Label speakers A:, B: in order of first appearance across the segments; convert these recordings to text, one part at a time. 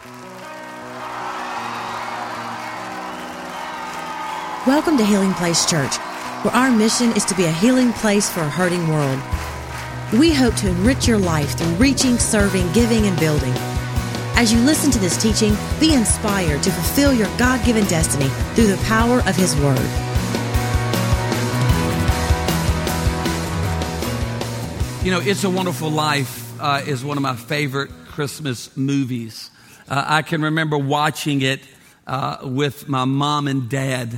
A: Welcome to Healing Place Church, where our mission is to be a healing place for a hurting world. We hope to enrich your life through reaching, serving, giving, and building. As you listen to this teaching, be inspired to fulfill your God-given destiny through the power of His Word.
B: You know, It's a Wonderful Life is one of my favorite Christmas movies. I can remember watching it with my mom and dad,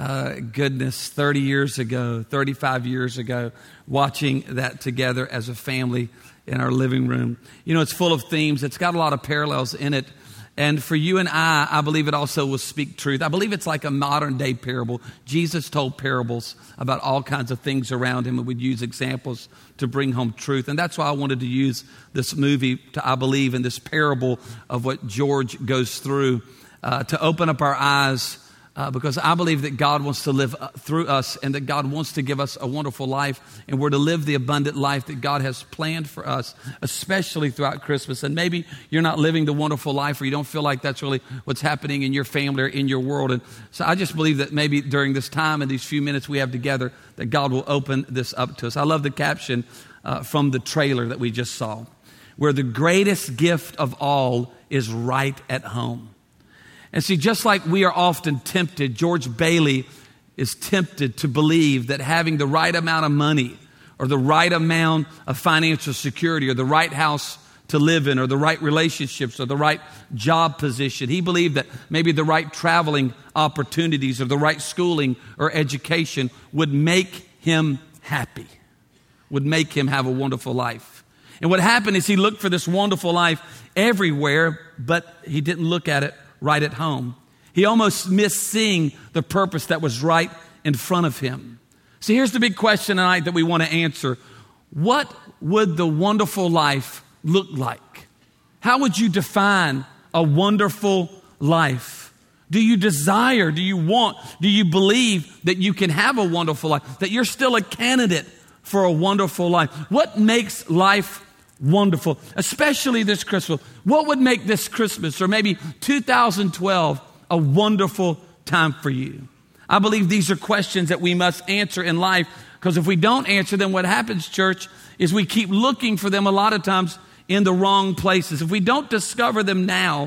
B: 30 years ago, 35 years ago, watching that together as a family in our living room. You know, it's full of themes. It's got a lot of parallels in it. And for you and I believe it also will speak truth. I believe it's like a modern day parable. Jesus told parables about all kinds of things around him and would use examples to bring home truth. And that's why I wanted to use this movie I believe in this parable of what George goes through to open up our eyes because I believe that God wants to live through us and that God wants to give us a wonderful life, and we're to live the abundant life that God has planned for us, especially throughout Christmas. And maybe you're not living the wonderful life, or you don't feel like that's really what's happening in your family or in your world. And so I just believe that maybe during this time and these few minutes we have together, that God will open this up to us. I love the caption from the trailer that we just saw, where the greatest gift of all is right at home. And see, just like we are often tempted, George Bailey is tempted to believe that having the right amount of money or the right amount of financial security or the right house to live in or the right relationships or the right job position, he believed that maybe the right traveling opportunities or the right schooling or education would make him happy, would make him have a wonderful life. And what happened is he looked for this wonderful life everywhere, but he didn't look at it right at home. He almost missed seeing the purpose that was right in front of him. So here's the big question tonight that we want to answer. What would the wonderful life look like? How would you define a wonderful life? Do you desire, do you want, do you believe that you can have a wonderful life, that you're still a candidate for a wonderful life? What makes life wonderful, especially this Christmas? What would make this Christmas or maybe 2012 a wonderful time for you? I believe these are questions that we must answer in life, because if we don't answer them, what happens, church, is we keep looking for them a lot of times in the wrong places. If we don't discover them now,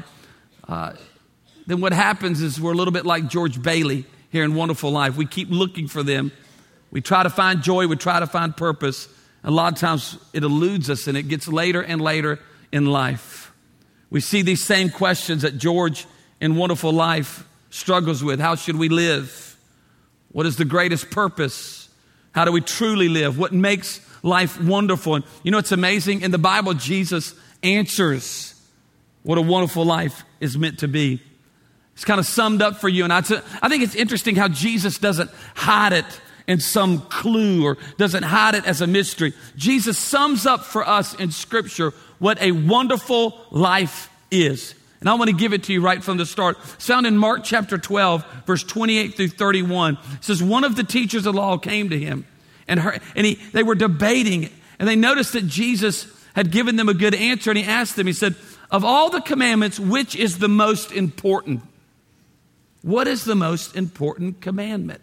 B: then what happens is we're a little bit like George Bailey here in Wonderful Life. We keep looking for them. We try to find joy. We try to find purpose. A lot of times it eludes us, and it gets later and later in life. We see these same questions that George in Wonderful Life struggles with. How should we live? What is the greatest purpose? How do we truly live? What makes life wonderful? And you know, it's amazing. In the Bible, Jesus answers what a wonderful life is meant to be. It's kind of summed up for you. And I think it's interesting how Jesus doesn't hide it in some clue or doesn't hide it as a mystery. Jesus sums up for us in Scripture what a wonderful life is. And I want to give it to you right from the start. It's found in Mark chapter 12, verse 28 through 31. It says, one of the teachers of the law came to him, and they were debating, and they noticed that Jesus had given them a good answer, and he asked them, he said, of all the commandments, which is the most important? What is the most important commandment?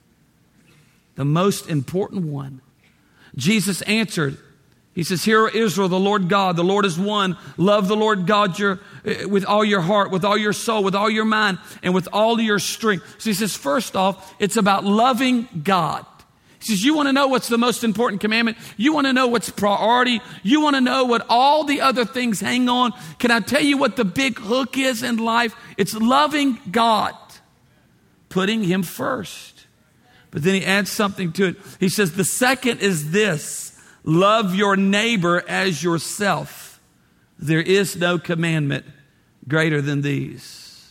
B: The most important one. Jesus answered. He says, hear, O Israel, the Lord God, the Lord is one. Love the Lord God with all your heart, with all your soul, with all your mind, and with all your strength. So he says, first off, it's about loving God. He says, you want to know what's the most important commandment? You want to know what's priority? You want to know what all the other things hang on? Can I tell you what the big hook is in life? It's loving God, putting Him first. But then he adds something to it. He says, the second is this: love your neighbor as yourself. There is no commandment greater than these.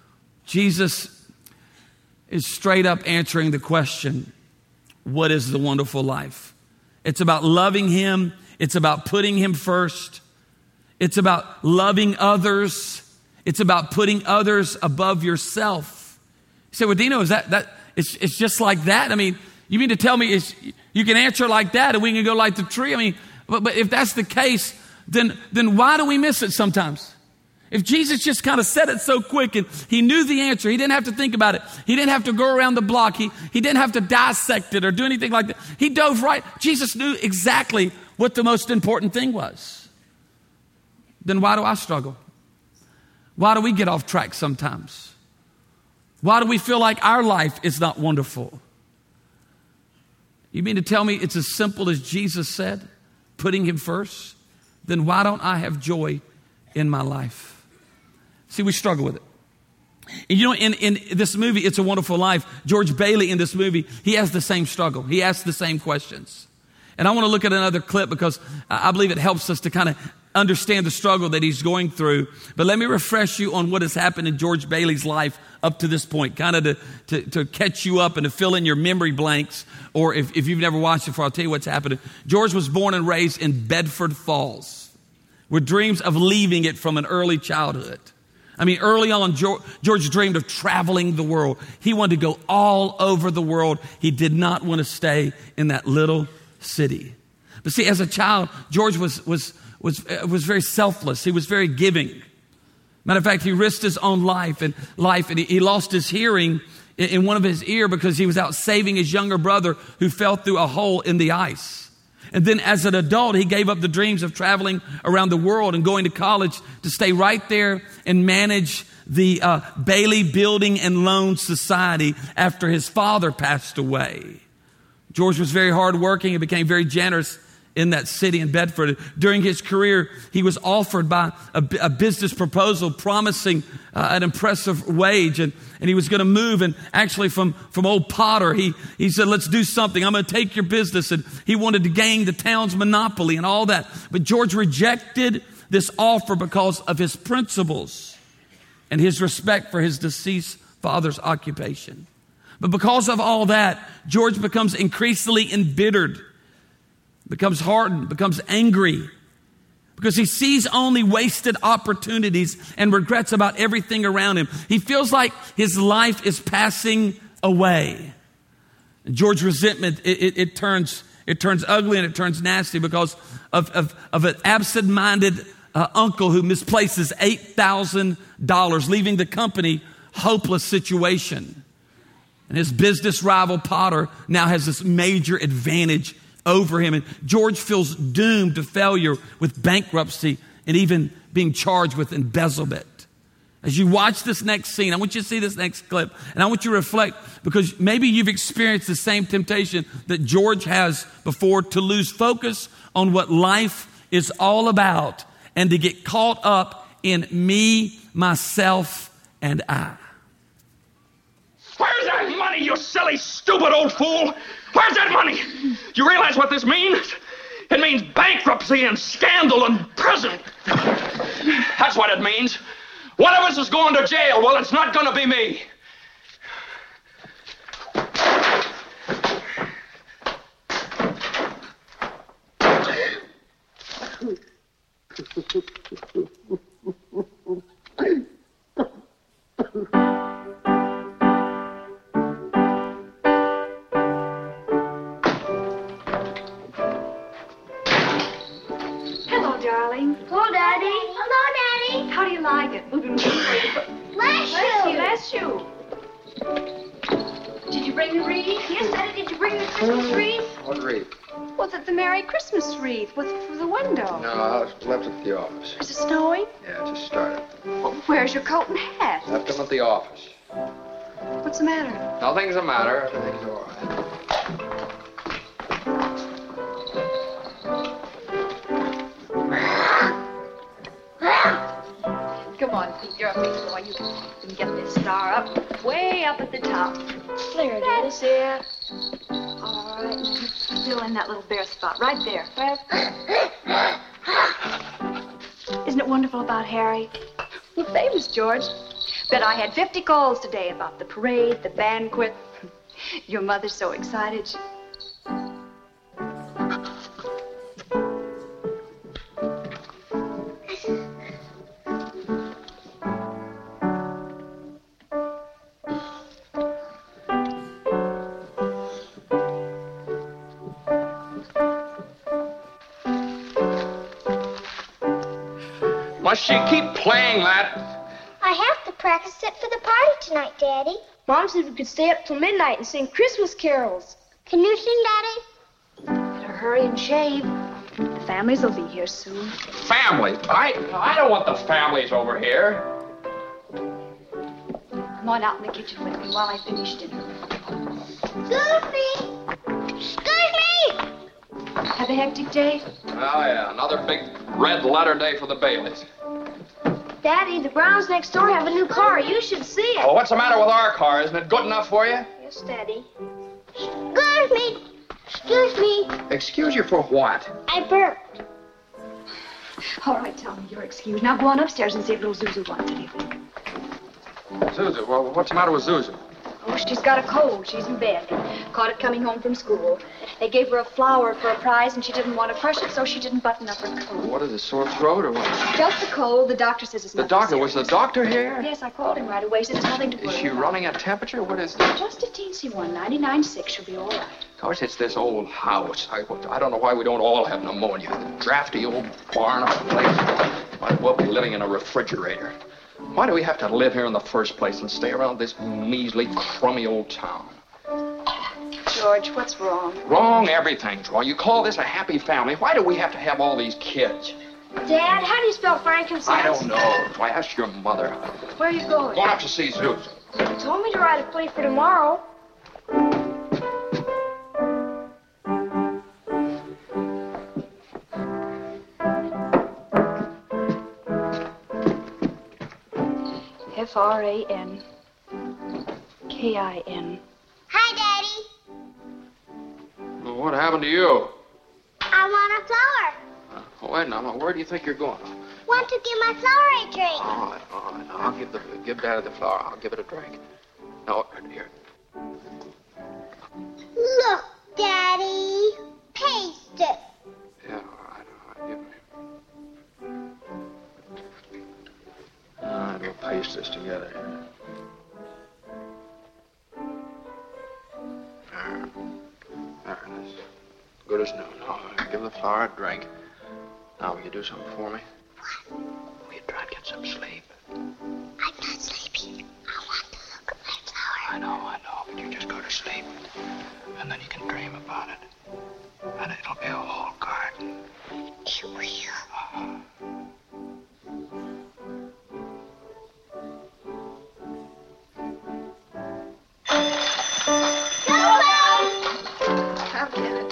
B: Jesus is straight up answering the question, what is the wonderful life? It's about loving Him. It's about putting Him first. It's about loving others. It's about putting others above yourself. You say, well, Dino, is that it's just like that? I mean, you mean to tell me you can answer like that and we can go like the tree? I mean, but if that's the case, then why do we miss it sometimes? If Jesus just kind of said it so quick and he knew the answer, he didn't have to think about it. He didn't have to go around the block. He didn't have to dissect it or do anything like that. He dove right. Jesus knew exactly what the most important thing was. Then why do I struggle? Why do we get off track sometimes? Why do we feel like our life is not wonderful? You mean to tell me it's as simple as Jesus said, putting him first? Then why don't I have joy in my life? See, we struggle with it. And you know, in this movie, It's a Wonderful Life, George Bailey in this movie, he has the same struggle. He asks the same questions. And I want to look at another clip because I believe it helps us to kind of understand the struggle that he's going through. But let me refresh you on what has happened in George Bailey's life up to this point, kind of to catch you up and to fill in your memory blanks. Or if you've never watched it before, I'll tell you what's happening. George was born and raised in Bedford Falls with dreams of leaving it from an early childhood. I mean, early on, George dreamed of traveling the world. He wanted to go all over the world. He did not want to stay in that little city. But see, as a child, George was very selfless. He was very giving. Matter of fact, he risked his own life, and he lost his hearing in one of his ear because he was out saving his younger brother who fell through a hole in the ice. And then as an adult, he gave up the dreams of traveling around the world and going to college to stay right there and manage the Bailey Building and Loan Society after his father passed away. George was very hardworking and became very generous in that city in Bedford. During his career, he was offered by a business proposal promising an impressive wage, and he was going to move. And actually from old Potter, he said, let's do something. I'm going to take your business. And he wanted to gain the town's monopoly and all that. But George rejected this offer because of his principles and his respect for his deceased father's occupation. But because of all that, George becomes increasingly embittered, becomes hardened, becomes angry, because he sees only wasted opportunities and regrets about everything around him. He feels like his life is passing away. And George's resentment, it turns ugly and it turns nasty because of an absent-minded uncle who misplaces $8,000, leaving the company hopeless situation. And his business rival Potter now has this major advantage over him. And George feels doomed to failure with bankruptcy and even being charged with embezzlement. As you watch this next scene, I want you to see this next clip. And I want you to reflect, because maybe you've experienced the same temptation that George has before, to lose focus on what life is all about and to get caught up in me, myself, and I.
C: Where's that money, you silly, stupid old fool? Where's that money? You realize what this means? It means bankruptcy and scandal and prison. That's what it means. One of us is going to jail. Well, it's not going to be me.
D: Bless you. Did you bring the wreath? Yes, Daddy. Did you bring the Christmas wreath?
E: What wreath?
D: Was it the Merry Christmas wreath for the window?
E: No, I left it at the office.
D: Is it snowing?
E: Yeah, it just started.
D: Well, where's your coat and hat?
E: Left them at the office.
D: What's the matter?
E: Nothing's the matter. Everything's all right.
D: Come on, Pete. You're a big boy. You can get this star up, way up at the top. There it is. There. All right. Now fill in that little bare spot right there. Isn't it wonderful about Harry? Well, famous, George. Bet I had 50 calls today about the parade, the banquet. Your mother's so excited.
C: Must she keep playing that?
F: I have to practice it for the party tonight, Daddy.
G: Mom said we could stay up till midnight and sing Christmas carols.
F: Can you sing, Daddy?
D: Better hurry and shave. The families will be here soon.
C: Family? I don't want the families over here.
D: Come on out in the kitchen with me while I finish dinner.
F: Excuse me! Excuse me!
D: Have a hectic day?
C: Oh, yeah, another big red letter day for the Baileys.
G: Daddy, the Browns next door have a new car. You should see it.
C: Oh, what's the matter with our car? Isn't it good enough for you?
G: Yes, Daddy.
F: Excuse me! Excuse me!
E: Excuse you for what?
F: I burped.
D: All right, Tommy, you're excused. Now go on upstairs and see if little Zuzu wants anything.
C: Zuzu, well, what's the matter with Zuzu?
D: Oh, she's got a cold. She's in bed. Caught it coming home from school. They gave her a flower for a prize, and she didn't want to crush it, so she didn't button up her coat.
E: What is it, sore throat or what?
D: Just a cold. The doctor says it's
E: The
D: nothing
E: doctor, was the
D: serious.
E: doctor here?
D: Yes, I called him right away. Said it's nothing to
E: Is
D: worry
E: she
D: about.
E: running a temperature? What is this?
D: Just a teensy one. 99.6. She'll be all right.
C: Of course, it's this old house. I don't know why we don't all have pneumonia. Drafty old barn of a place. Might as well be living in a refrigerator. Why do we have to live here in the first place and stay around this measly, crummy old town?
D: George, what's wrong?
C: Wrong, everything's wrong. You call this a happy family? Why do we have to have all these kids?
G: Dad, how do you spell frankincense?
C: I don't know. Why, ask your mother.
D: Where are you going?
C: Going up to see Zeus.
G: You told me to write a play for tomorrow.
D: Frankin.
F: Hi, Daddy.
C: Well, what happened to you?
F: I want a flower.
C: Wait, now, where do you think you're going?
F: Want to give my flower a drink?
C: All right. I'll give Daddy the flower. I'll give it a drink. No, here.
F: Look, Daddy. Taste it.
C: Yeah, all right. Give me. All right, we'll paste this together. There it is. Good as new. Now, give the flower a drink. Now, will you do something for me? What? Will you try and get some sleep?
F: I'm not sleepy. I want to look at my flower.
C: I know, but you just go to sleep. And then you can dream about it. And it'll be a whole garden.
F: It will.
D: I'll get it.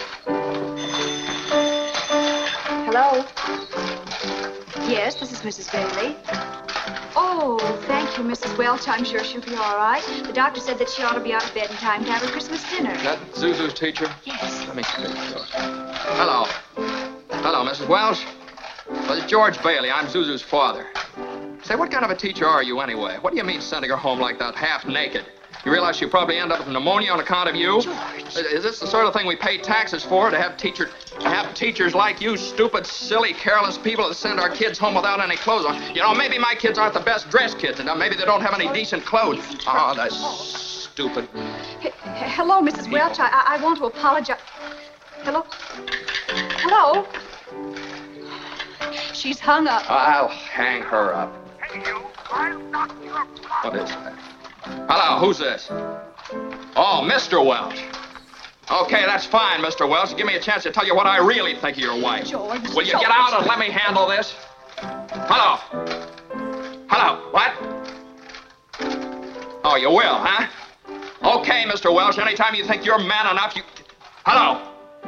D: Hello? Yes, this is Mrs. Bailey. Oh, thank you, Mrs. Welch. I'm sure she'll be all right. The doctor said that she ought to be out of bed in time to have her Christmas dinner.
C: Is that Zuzu's teacher?
D: Yes.
C: Let me speak to her. Hello. Hello, Mrs. Welsh. Well, it's George Bailey. I'm Zuzu's father. Say, what kind of a teacher are you anyway? What do you mean sending her home like that, half naked? You realize she'll probably end up with pneumonia on account of you?
D: George.
C: Is this the sort of thing we pay taxes for, to have teachers like you, stupid, silly, careless people that send our kids home without any clothes on? You know, maybe my kids aren't the best dressed kids, and maybe they don't have any decent clothes. Oh, that's stupid.
D: Hello, Mrs. Welch. I want to apologize. Hello? Hello? She's hung up.
C: I'll hang her up.
H: Hey, you, I'll knock your block.
C: What is that? Hello, who's this? Oh, Mr. Welch. Okay, that's fine, Mr. Welch. Give me a chance to tell you what I really think of your wife.
D: George.
C: Will you get out and let me handle this? Hello? Hello, what? Oh, you will, huh? Okay, Mr. Welch, anytime you think you're man enough, you... Hello?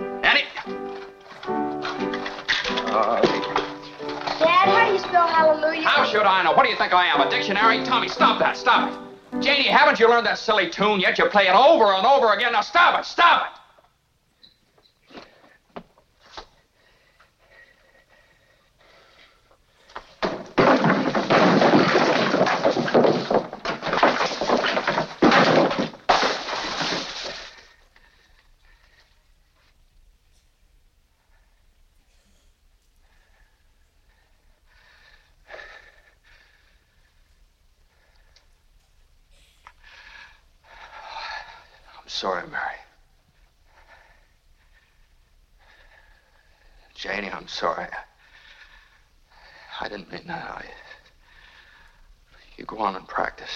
G: Dad, how do you spell hallelujah?
C: How should I know? What do you think I am, a dictionary? Tommy, stop that, stop it. Janie, haven't you learned that silly tune yet? You play it over and over again. Now stop it, stop it. Sorry, Mary. Janie, I'm sorry.
E: I didn't mean that. You go on and practice.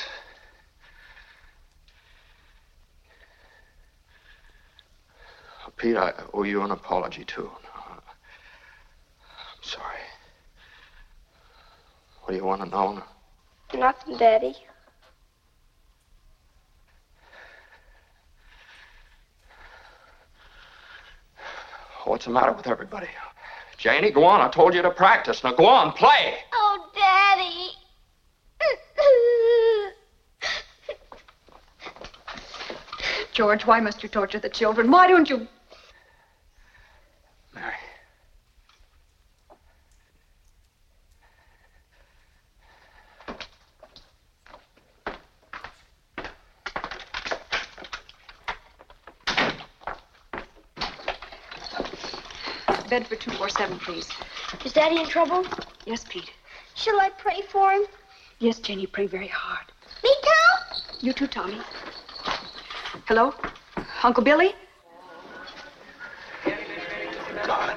E: Pete, I owe you an apology, too. I'm sorry. What do you want to know?
G: Nothing, Daddy.
E: What's the matter with everybody? Janie, go on. I told you to practice. Now go on, play.
G: Oh, Daddy.
D: George, why must you torture the children? Why don't you...
E: Mary.
D: Bed for 247, please.
G: Is Daddy in trouble?
D: Yes, Pete.
G: Shall I pray for him?
D: Yes, Janie, pray very hard.
G: Me too?
D: You too, Tommy. Hello? Uncle Billy?
E: God.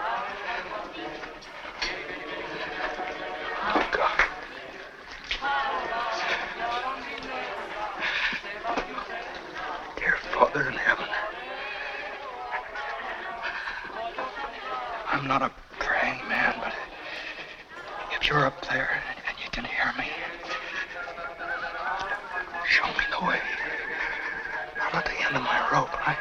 E: Oh, God. Dear Father in heaven, I'm not a praying man, but if you're up there and you can hear me, show me the way. I'm at the end of my rope, right?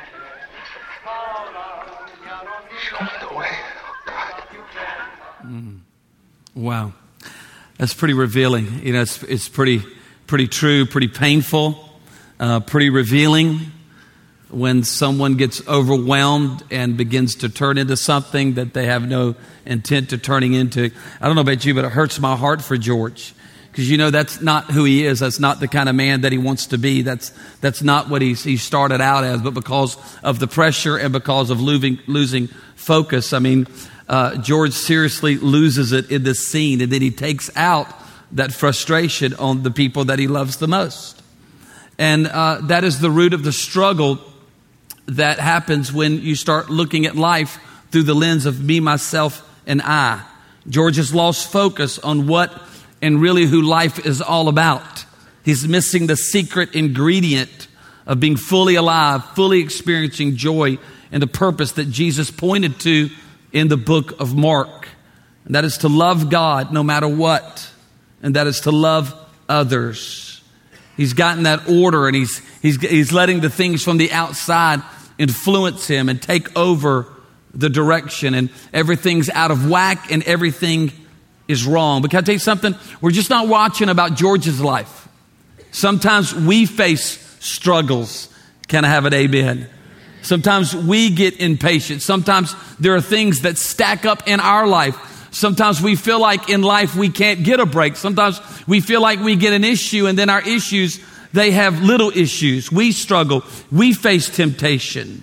E: Show me the way, oh God.
B: Wow. That's pretty revealing. You know, it's pretty true, pretty painful, pretty revealing when someone gets overwhelmed and begins to turn into something that they have no intent to turning into. I don't know about you, but it hurts my heart for George. Because, you know, that's not who he is. That's not the kind of man that he wants to be. That's not what he started out as. But because of the pressure and because of losing focus, I mean, George seriously loses it in this scene. And then he takes out that frustration on the people that he loves the most. And that is the root of the struggle that happens when you start looking at life through the lens of me, myself, and I. George has lost focus on what and really who life is all about. He's missing the secret ingredient of being fully alive, fully experiencing joy and the purpose that Jesus pointed to in the book of Mark. And that is to love God no matter what. And that is to love others. He's gotten that order, and he's letting the things from the outside influence him and take over the direction, and everything's out of whack and everything is wrong. But can I tell you something? We're just not watching about George's life. Sometimes we face struggles. Can I have an amen? Sometimes we get impatient. Sometimes there are things that stack up in our life. Sometimes we feel like in life we can't get a break. Sometimes we feel like we get an issue, and then our issues, they have little issues. We struggle. We face temptation.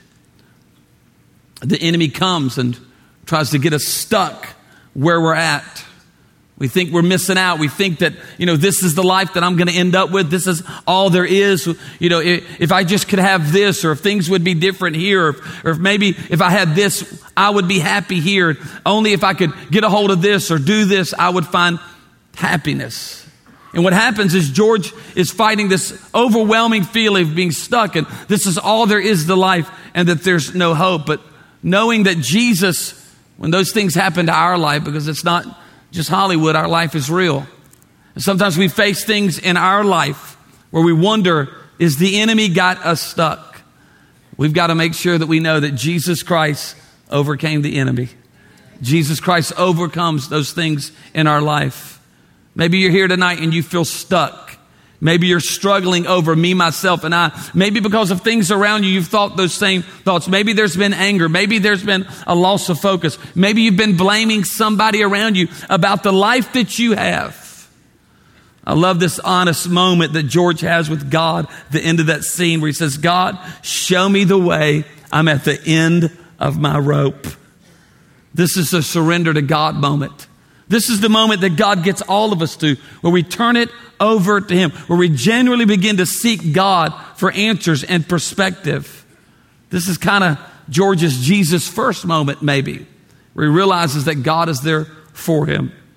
B: The enemy comes and tries to get us stuck where we're at. We think we're missing out. We think that, this is the life that I'm going to end up with. This is all there is. If I just could have this, or if things would be different here, or if maybe if I had this, I would be happy here. Only if I could get a hold of this or do this, I would find happiness. And what happens is George is fighting this overwhelming feeling of being stuck, and this is all there is to life, and that there's no hope. But knowing that Jesus, when those things happen to our life, because it's not just Hollywood, our life is real. And sometimes we face things in our life where we wonder, is the enemy got us stuck? We've got to make sure that we know that Jesus Christ overcame the enemy. Jesus Christ overcomes those things in our life. Maybe you're here tonight and you feel stuck. Maybe you're struggling over me, myself, and I. Maybe because of things around you, you've thought those same thoughts. Maybe there's been anger. Maybe there's been a loss of focus. Maybe you've been blaming somebody around you about the life that you have. I love this honest moment that George has with God at the end of that scene where he says, God, show me the way. I'm at the end of my rope. This is a surrender to God moment. This is the moment that God gets all of us to, where we turn it over to Him, where we genuinely begin to seek God for answers and perspective. This is kind of George's Jesus first moment, maybe, where he realizes that God is there for him.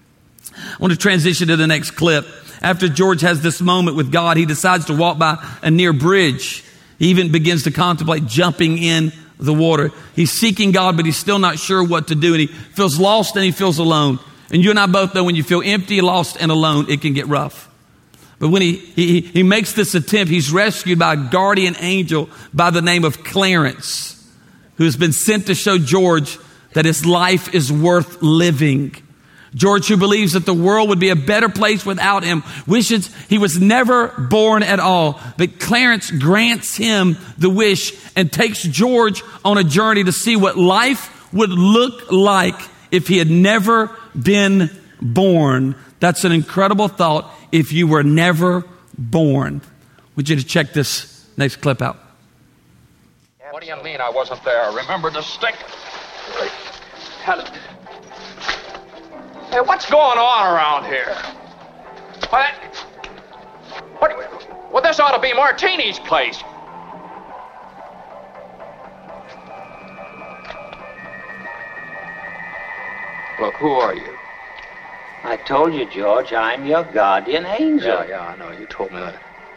B: I want to transition to the next clip. After George has this moment with God, he decides to walk by a near bridge. He even begins to contemplate jumping in the water. He's seeking God, but he's still not sure what to do. And he feels lost and he feels alone. And you and I both know when you feel empty, lost, and alone, it can get rough. But when he makes this attempt, he's rescued by a guardian angel by the name of Clarence, who has been sent to show George that his life is worth living. George, who believes that the world would be a better place without him, wishes he was never born at all. But Clarence grants him the wish and takes George on a journey to see what life would look like if he had never been born. That's an incredible thought. If you were never born. I want you to check this next clip out.
E: What do you mean I wasn't there? Remember distinctly. Hey, what's going on around here? Well, this ought to be Martini's place. Look, who are you?
I: I told you, George, I'm your guardian angel.
E: Yeah, I know. You told me that.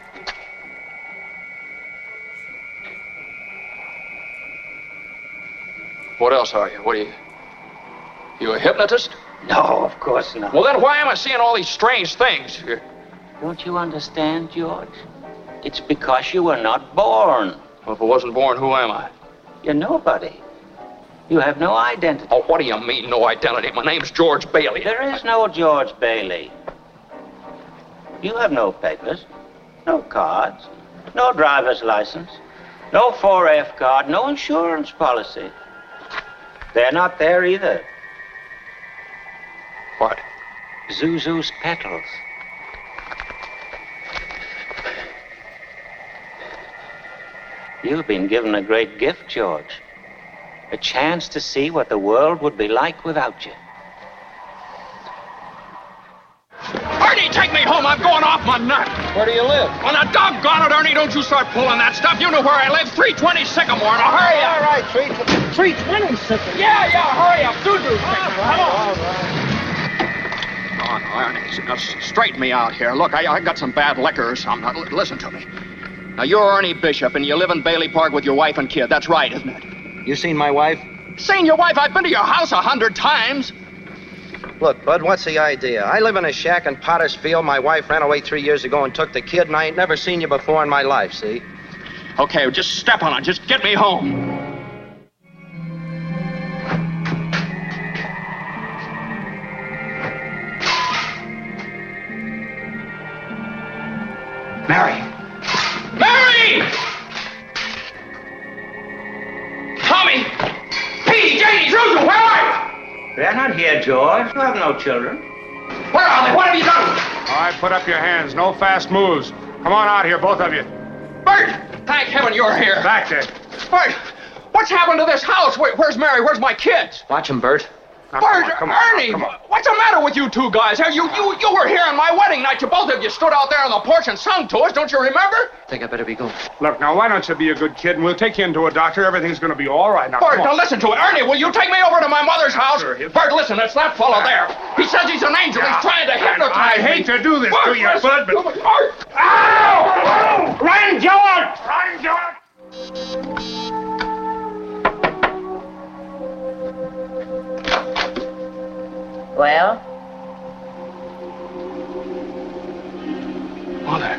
E: What else are you? What are you? You a hypnotist?
I: No, of course not.
E: Well, then why am I seeing all these strange things?
I: Don't you understand, George? It's because you were not born.
E: Well, if I wasn't born, who am I?
I: You're nobody. You have no identity.
E: Oh, what do you mean, no identity? My name's George Bailey.
I: There is no George Bailey. You have no papers, no cards, no driver's license, no 4F card, no insurance policy. They're not there either.
E: What?
I: Zuzu's petals. You've been given a great gift, George. A chance to see what the world would be like without you.
C: Ernie, take me home. I'm going off my nut.
E: Where do you live?
C: Well, now, doggone it, Ernie, don't you start pulling that stuff. You know where I live. 320 Sycamore. Now, hurry up.
E: All right, 320 Sycamore.
C: Yeah, hurry up. Do. Come on.
E: Oh, no, Ernie, now straighten me out here. Look, I got some bad liquor or something. Now, listen to me. Now, you're Ernie Bishop, and you live in Bailey Park with your wife and kid. That's right, isn't it?
J: You seen my wife?
E: Seen your wife? I've been to your house 100 times.
J: Look, Bud, what's the idea? I live in a shack in Potter's Field. My wife ran away 3 years ago and took the kid, and I ain't never seen you before in my life, see?
E: Okay, just step on it. Just get me home. Mary! Tommy! Petey, Janie, Susan, where are you?
I: They're not here, George. You have no children.
C: Where are they? What have you done?
H: All right, put up your hands. No fast moves. Come on out here, both of you.
C: Bert! Thank heaven you're here.
H: Back there.
C: Bert, what's happened to this house? Where's Mary? Where's my kids?
J: Watch him, Bert.
H: Now,
C: Bert,
H: come on,
C: Ernie,
H: come on.
C: what's the matter with you two guys? You were here on my wedding night. You both of you stood out there on the porch and sung to us. Don't you remember?
J: I think I better be going.
H: Look, now, why don't you be a good kid, and we'll take you into a doctor. Everything's going to be all right. Now,
C: Bert,
H: come on.
C: now listen to it. Ernie, will you take me over to my mother's house?
H: Sure,
C: Bert, listen, it's that fellow there. He says he's an angel. He's trying to hypnotize
H: I
C: me.
H: hate to do this
C: Bert,
H: to you,
C: listen.
H: Bud, but...
C: Bert!
H: Ow! Run, George! Run, George!
K: Well?
E: Mother.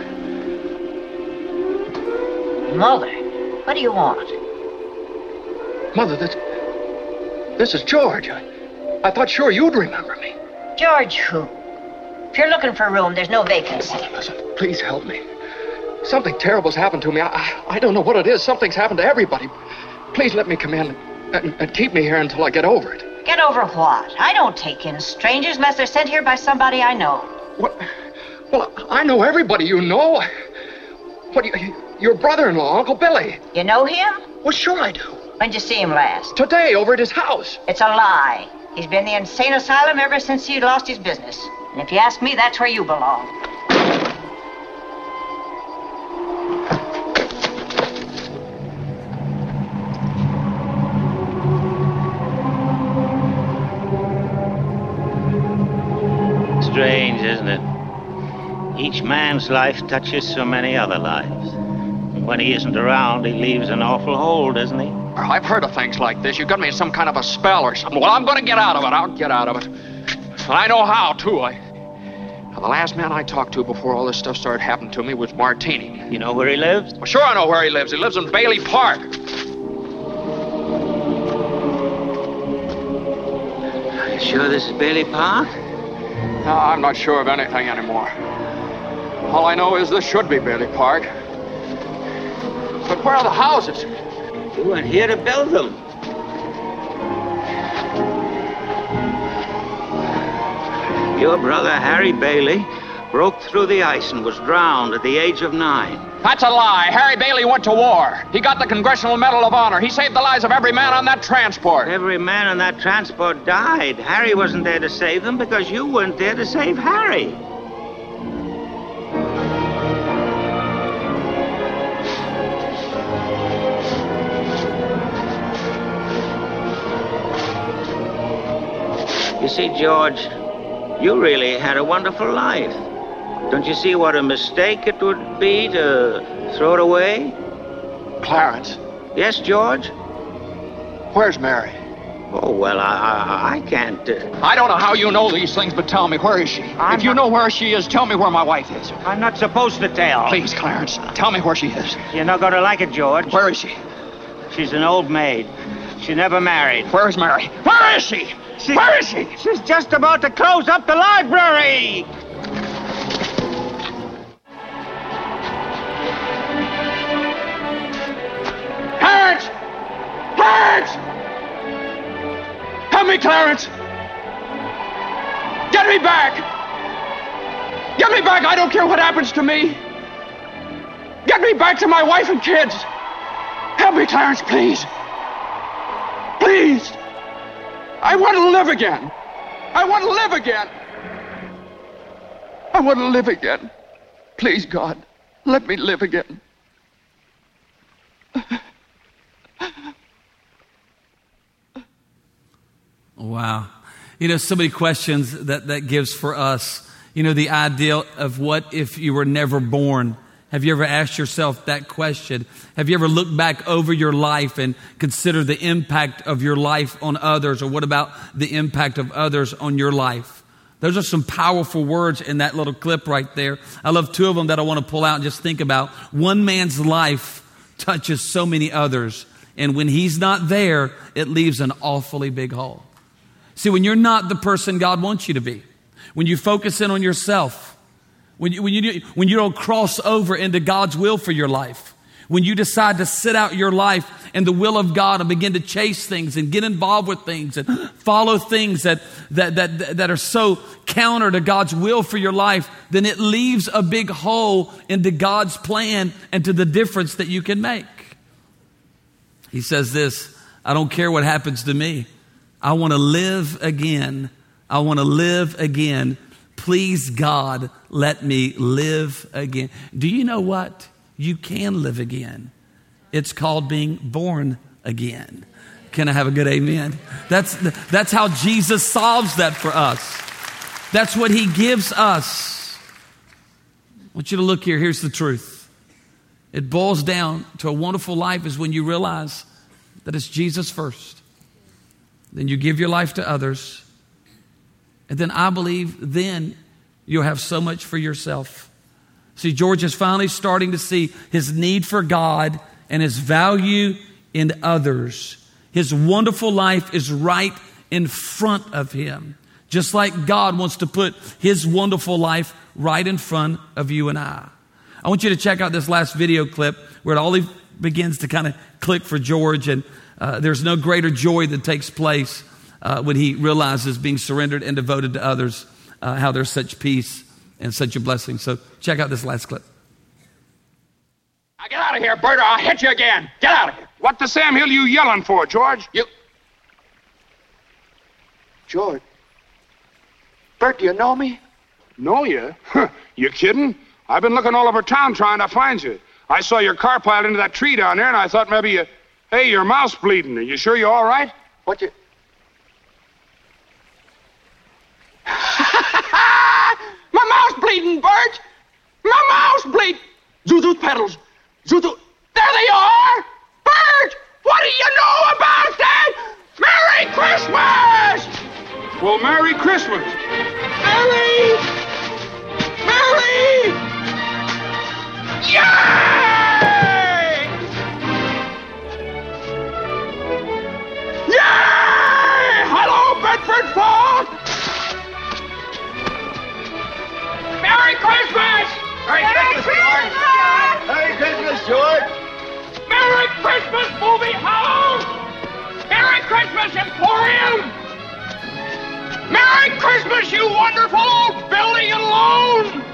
K: Mother, what do you want?
E: Mother, this is George. I thought sure you'd remember me.
K: George who? If you're looking for a room, there's no vacancy.
E: Listen, please help me. Something terrible's happened to me. I don't know what it is. Something's happened to everybody. Please let me come in and keep me here until I get over it.
K: Get over what? I don't take in strangers unless they're sent here by somebody I know.
E: What? Well, I know everybody you know. What, your brother-in-law, Uncle Billy.
K: You know him?
E: Well, sure I do.
K: When'd you see him last?
E: Today, over at his house.
K: It's a lie. He's been in the insane asylum ever since he lost his business. And if you ask me, that's where you belong.
I: isn't it? Each man's life touches so many other lives. And when he isn't around, he leaves an awful hole, doesn't he?
E: Well, I've heard of things like this. You got me in some kind of a spell or something. Well, I'm going to get out of it. I'll get out of it. And I know how, too. Now, the last man I talked to before all this stuff started happening to me was Martini.
I: You know where he lives?
E: Well, sure I know where he lives. He lives in Bailey Park.
I: Are you sure this is Bailey Park?
E: No, I'm not sure of anything anymore. All I know is this should be Bailey Park. But where are the houses?
I: You went here to build them. Your brother, Harry Bailey, broke through the ice and was drowned at the age of 9.
E: That's a lie. Harry Bailey went to war. He got the Congressional Medal of Honor. He saved the lives of every man on that transport.
I: Every man on that transport died. Harry wasn't there to save them because you weren't there to save Harry. You see, George, you really had a wonderful life. Don't you see what a mistake it would be to throw it away?
E: Clarence.
I: Yes, George?
E: Where's Mary?
I: Oh, well, I can't...
E: I don't know how you know these things, but tell me, where is she? If you know where she is, tell me where my wife is.
I: I'm not supposed to tell.
E: Please, Clarence, tell me where she is.
I: You're not going to like it, George.
E: Where is she?
I: She's an old maid. She never married.
E: Where is Mary? Where is she? Where is she?
I: She's just about to close up the library.
E: Clarence! Clarence! Help me, Clarence! Get me back! Get me back! I don't care what happens to me! Get me back to my wife and kids! Help me, Clarence, please! Please! I want to live again! I want to live again! I want to live again. Please, God, let me live again.
B: Wow. You know, so many questions that gives for us. You know, the idea of what if you were never born? Have you ever asked yourself that question? Have you ever looked back over your life and considered the impact of your life on others? Or what about the impact of others on your life? Those are some powerful words in that little clip right there. I love two of them that I want to pull out and just think about. One man's life touches so many others. And when he's not there, it leaves an awfully big hole. See, when you're not the person God wants you to be, when you focus in on yourself, when you don't cross over into God's will for your life, when you decide to sit out your life in the will of God and begin to chase things and get involved with things and follow things that are so counter to God's will for your life, then it leaves a big hole into God's plan and to the difference that you can make. He says this, I don't care what happens to me. I want to live again. I want to live again. Please, God, let me live again. Do you know what? You can live again. It's called being born again. Can I have a good amen? That's how Jesus solves that for us. That's what he gives us. I want you to look here. Here's the truth. It boils down to a wonderful life is when you realize that it's Jesus first. Then you give your life to others. And then I believe then you'll have so much for yourself. See, George is finally starting to see his need for God and his value in others. His wonderful life is right in front of him. Just like God wants to put his wonderful life right in front of you and I. I want you to check out this last video clip where it all begins to kind of click for George. And there's no greater joy that takes place when he realizes being surrendered and devoted to others, how there's such peace and such a blessing. So check out this last clip.
E: Now get out of here, Bert, or I'll hit you again. Get out of here.
H: What the Sam Hill you yelling for, George?
E: George. Bert, do you know me?
H: Know you? You kidding? I've been looking all over town trying to find you. I saw your car piled into that tree down there, and I thought maybe you... Hey, your mouth's bleeding. Are you sure you're all right?
E: What you... My mouse bleeding, Bert! My mouse bleed! Zuzu's pedals. Zuzu. There they are! Bert! What do you know about that? Merry Christmas!
H: Well, Merry Christmas.
E: Merry! Merry! Yay! Yay! Hello, Bedford Falls! Merry Christmas!
L: Merry Christmas! Merry Christmas, George!
E: Merry Christmas, movie house! Merry Christmas, Emporium! Merry Christmas, you wonderful old building and loan!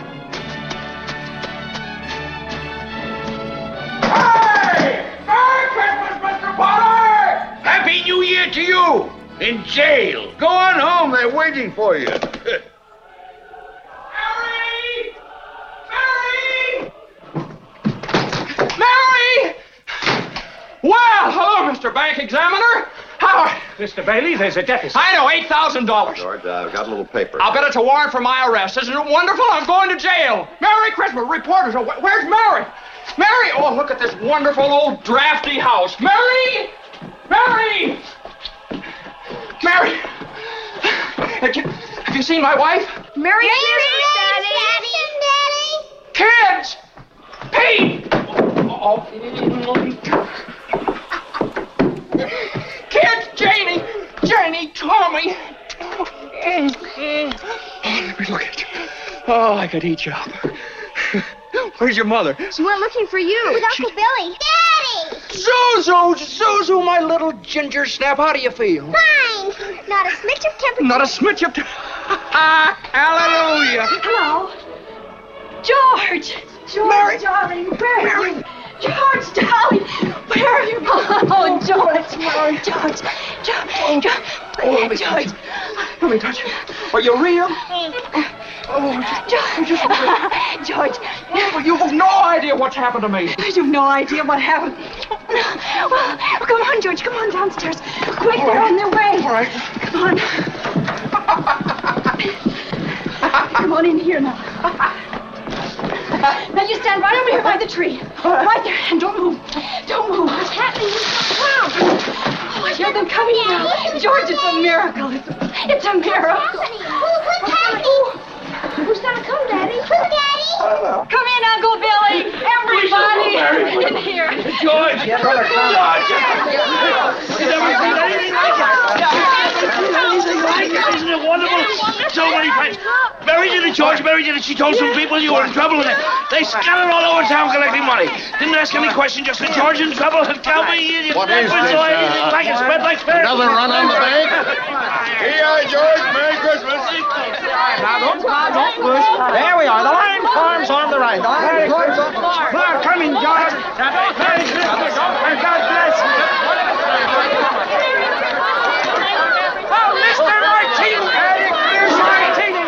E: Hey! Merry Christmas, Mr. Potter!
L: Happy New Year to you! In jail. Go on home, they're waiting for you.
E: Mary! Well, hello, Mr. Bank Examiner. How are you?
M: Mr. Bailey, there's a deficit.
E: I know, $8,000.
J: George, I've got a little paper.
E: I'll bet it's a warrant for my arrest. Isn't it wonderful? I'm going to jail. Merry Christmas. Reporters. Where's Mary? Mary! Oh, look at this wonderful old drafty house. Mary! Mary! Mary! Have you seen my wife?
G: Merry Christmas, Daddy.
E: Kids! Pete! Oh. Kids! Janie, Tommy! Let me look at you. Oh, I could eat you up. Where's your mother?
G: She went looking for you. With Uncle Billy. Daddy!
E: Zuzu, my little ginger snap. How do you feel?
G: Fine. Not a smidge of temperature.
E: Not a smidge of Hallelujah.
D: Hello. George,
E: Mary.
D: darling, where are you? George, darling, where are you? Oh, George, George.
E: Let me touch you. Are you real?
D: George.
E: Oh, you have no idea what's happened to me.
D: You've no idea what happened. Well, come on, George. Come on downstairs. Quick, they're on their way.
E: All right.
D: Come on. Come on in here now. Now you stand right over here by the tree. Right there, and don't move. Don't move. What's happening? Oh, I hear them coming now. George, it's a miracle. It's a miracle.
G: Who's happening? Who's gonna come, Daddy? Who, Daddy?
D: Come in, Uncle Billy. Everybody in here.
L: George!
M: Isn't it wonderful? So many friends. Mary did it, George. Mary did it. She told some people you were in trouble with it. They scattered all over town collecting money. Didn't ask any question, just said George in trouble. Tell me, you
L: What is this,
M: like it spread like fair.
L: Another run on the bank? Here, George. Merry Christmas.
E: Now, don't push. There we are. The line forms on the right. The line forms on the right. Now, come in, George. Merry Christmas. And God bless you. Oh, Mr. Martini. Here's Martini.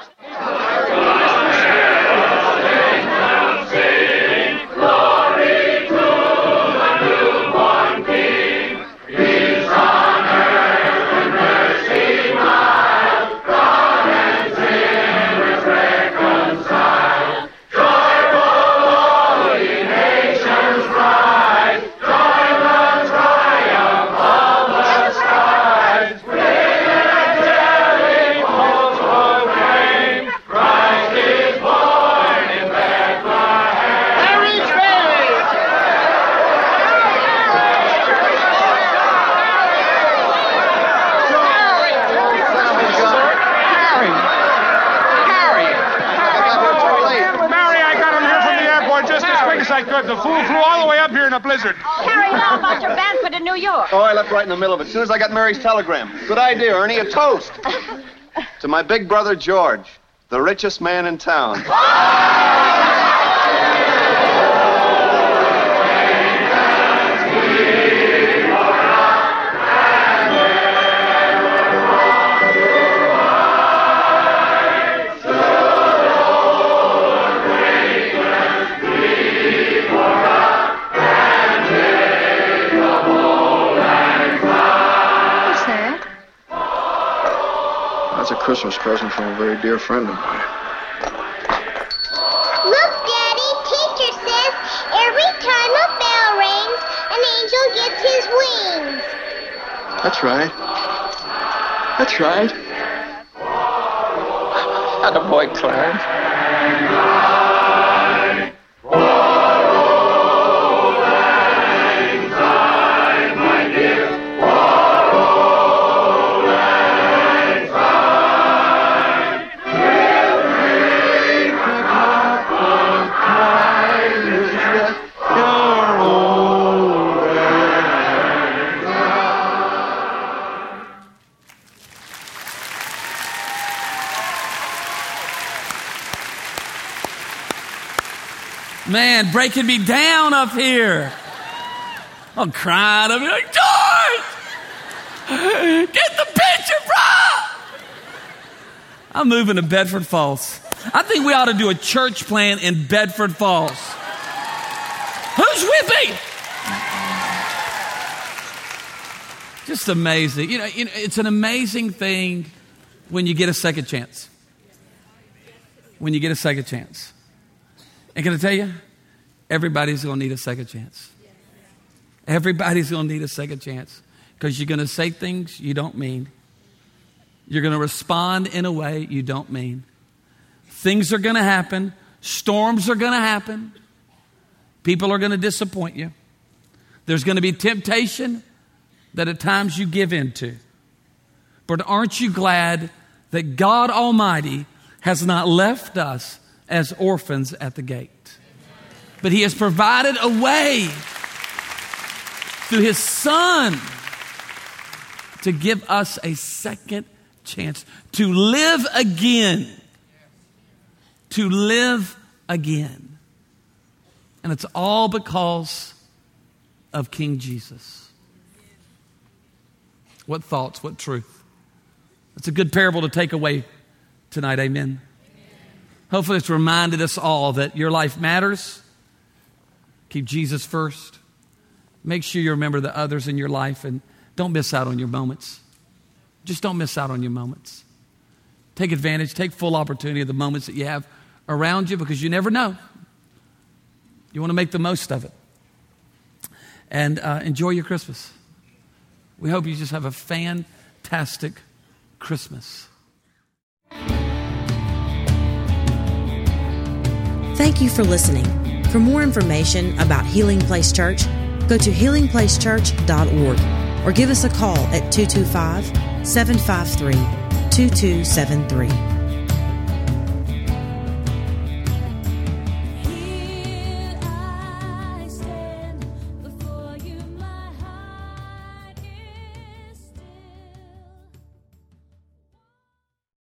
H: The fool flew all the way up here in a blizzard.
K: Harry, how about your banquet in New York?
J: Oh, I left right in the middle of it. As soon as I got Mary's telegram. Good idea, Ernie. A toast. To my big brother, George, the richest man in town.
N: That's a Christmas present from a very dear friend of mine.
F: eagle gets his wings.
E: That's right. That's right. Attaboy, Clarence.
B: Man, breaking me down up here. I'm crying. I'm like, George, get the picture, bro. I'm moving to Bedford Falls. I think we ought to do a church plan in Bedford Falls. Who's with me? Just amazing. You know, it's an amazing thing when you get a second chance. When you get a second chance. And can I tell you, everybody's going to need a second chance. Everybody's going to need a second chance because you're going to say things you don't mean. You're going to respond in a way you don't mean. Things are going to happen. Storms are going to happen. People are going to disappoint you. There's going to be temptation that at times you give into. But aren't you glad that God Almighty has not left us as orphans at the gate? But He has provided a way through His Son to give us a second chance to live again. To live again. And it's all because of King Jesus. What thoughts, what truth. It's a good parable to take away tonight, amen. Hopefully it's reminded us all that your life matters. Keep Jesus first. Make sure you remember the others in your life and don't miss out on your moments. Just don't miss out on your moments. Take advantage, take full opportunity of the moments that you have around you because you never know. You want to make the most of it. And enjoy your Christmas. We hope you just have a fantastic Christmas.
A: Thank you for listening. For more information about Healing Place Church, go to healingplacechurch.org or give us a call at 225-753-2273.